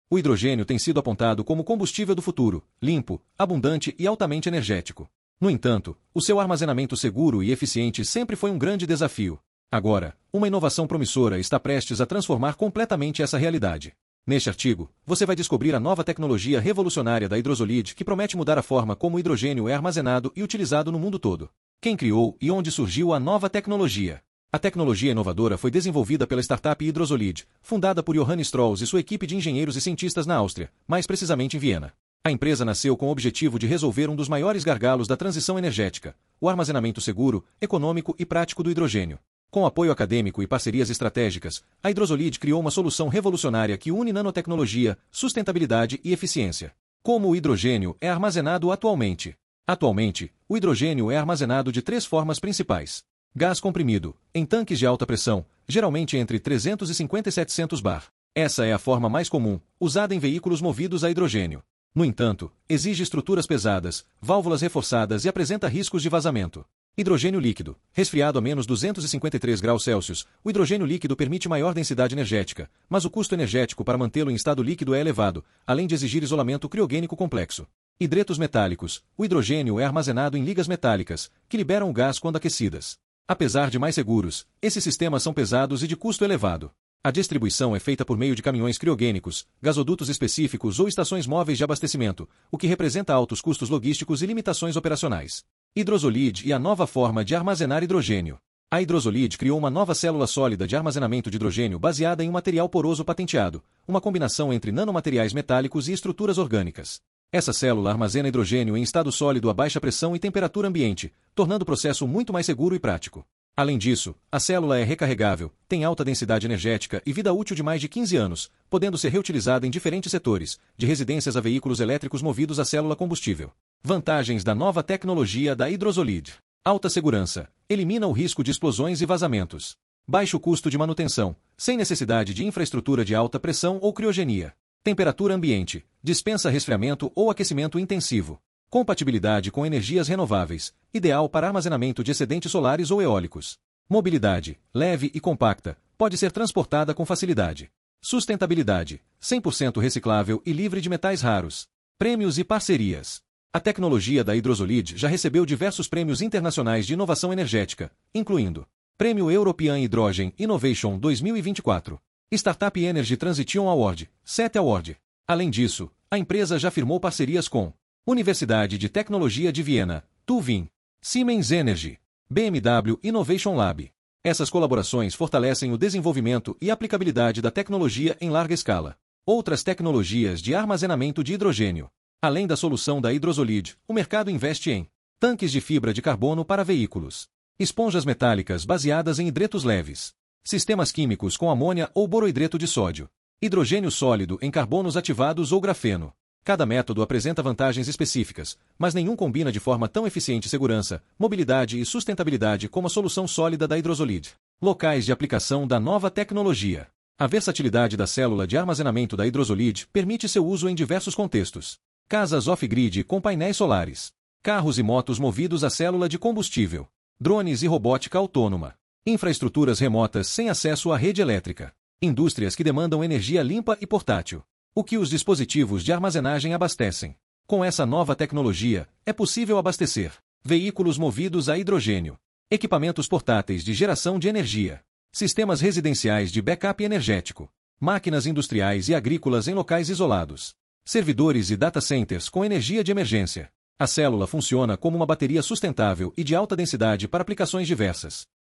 O hidrogênio tem sido apontado como combustível do futuro, limpo, abundante e altamente energético. No entanto, o seu armazenamento seguro e eficiente sempre foi um grande desafio. Agora, uma inovação promissora está prestes a transformar completamente essa realidade. Neste artigo, você vai descobrir a nova tecnologia revolucionária da Hidrosolid que promete mudar a forma como o hidrogênio é armazenado e utilizado no mundo todo. Quem criou e onde surgiu a nova tecnologia? A tecnologia inovadora foi desenvolvida pela startup Hidrosolid, fundada por Johannes Strauss e sua equipe de engenheiros e cientistas na Áustria, mais precisamente em Viena. A empresa nasceu com o objetivo de resolver um dos maiores gargalos da transição energética: o armazenamento seguro, econômico e prático do hidrogênio. Com apoio acadêmico e parcerias estratégicas, a Hidrosolid criou uma solução revolucionária que une nanotecnologia, sustentabilidade e eficiência. Como o hidrogênio é armazenado atualmente? Atualmente, o hidrogênio é armazenado de 3 formas principais. Gás comprimido, em tanques de alta pressão, geralmente entre 350 e 700 bar. Essa é a forma mais comum, usada em veículos movidos a hidrogênio. No entanto, exige estruturas pesadas, válvulas reforçadas e apresenta riscos de vazamento. Hidrogênio líquido. Resfriado a menos 253 graus Celsius, o hidrogênio líquido permite maior densidade energética, mas o custo energético para mantê-lo em estado líquido é elevado, além de exigir isolamento criogênico complexo. Hidretos metálicos. O hidrogênio é armazenado em ligas metálicas, que liberam o gás quando aquecidas. Apesar de mais seguros, esses sistemas são pesados e de custo elevado. A distribuição é feita por meio de caminhões criogênicos, gasodutos específicos ou estações móveis de abastecimento, o que representa altos custos logísticos e limitações operacionais. Hidrosolid e a nova forma de armazenar hidrogênio. A Hidrosolid criou uma nova célula sólida de armazenamento de hidrogênio baseada em um material poroso patenteado, uma combinação entre nanomateriais metálicos e estruturas orgânicas. Essa célula armazena hidrogênio em estado sólido a baixa pressão e temperatura ambiente, tornando o processo muito mais seguro e prático. Além disso, a célula é recarregável, tem alta densidade energética e vida útil de mais de 15 anos, podendo ser reutilizada em diferentes setores, de residências a veículos elétricos movidos a célula combustível. Vantagens da nova tecnologia da Hidrosolid. Alta segurança. Elimina o risco de explosões e vazamentos. Baixo custo de manutenção, sem necessidade de infraestrutura de alta pressão ou criogenia. Temperatura ambiente. Dispensa resfriamento ou aquecimento intensivo. Compatibilidade com energias renováveis, ideal para armazenamento de excedentes solares ou eólicos. Mobilidade, leve e compacta, pode ser transportada com facilidade. Sustentabilidade, 100% reciclável e livre de metais raros. Prêmios e parcerias. A tecnologia da Hidrosolid já recebeu diversos prêmios internacionais de inovação energética, incluindo Prêmio European Hydrogen Innovation 2024, Startup Energy Transition Award, SET Award. Além disso, a empresa já firmou parcerias com Universidade de Tecnologia de Viena, TÜVing, Siemens Energy, BMW Innovation Lab. Essas colaborações fortalecem o desenvolvimento e aplicabilidade da tecnologia em larga escala. Outras tecnologias de armazenamento de hidrogênio. Além da solução da Hidrosolid, o mercado investe em tanques de fibra de carbono para veículos, esponjas metálicas baseadas em hidretos leves, sistemas químicos com amônia ou borohidreto de sódio, hidrogênio sólido em carbonos ativados ou grafeno. Cada método apresenta vantagens específicas, mas nenhum combina de forma tão eficiente segurança, mobilidade e sustentabilidade como a solução sólida da Hidrosolid. Locais de aplicação da nova tecnologia. A versatilidade da célula de armazenamento da Hidrosolid permite seu uso em diversos contextos. Casas off-grid com painéis solares. Carros e motos movidos a célula de combustível. Drones e robótica autônoma. Infraestruturas remotas sem acesso à rede elétrica. Indústrias que demandam energia limpa e portátil. O que os dispositivos de armazenagem abastecem. Com essa nova tecnologia, é possível abastecer veículos movidos a hidrogênio, equipamentos portáteis de geração de energia, sistemas residenciais de backup energético, máquinas industriais e agrícolas em locais isolados, servidores e data centers com energia de emergência. A célula funciona como uma bateria sustentável e de alta densidade para aplicações diversas.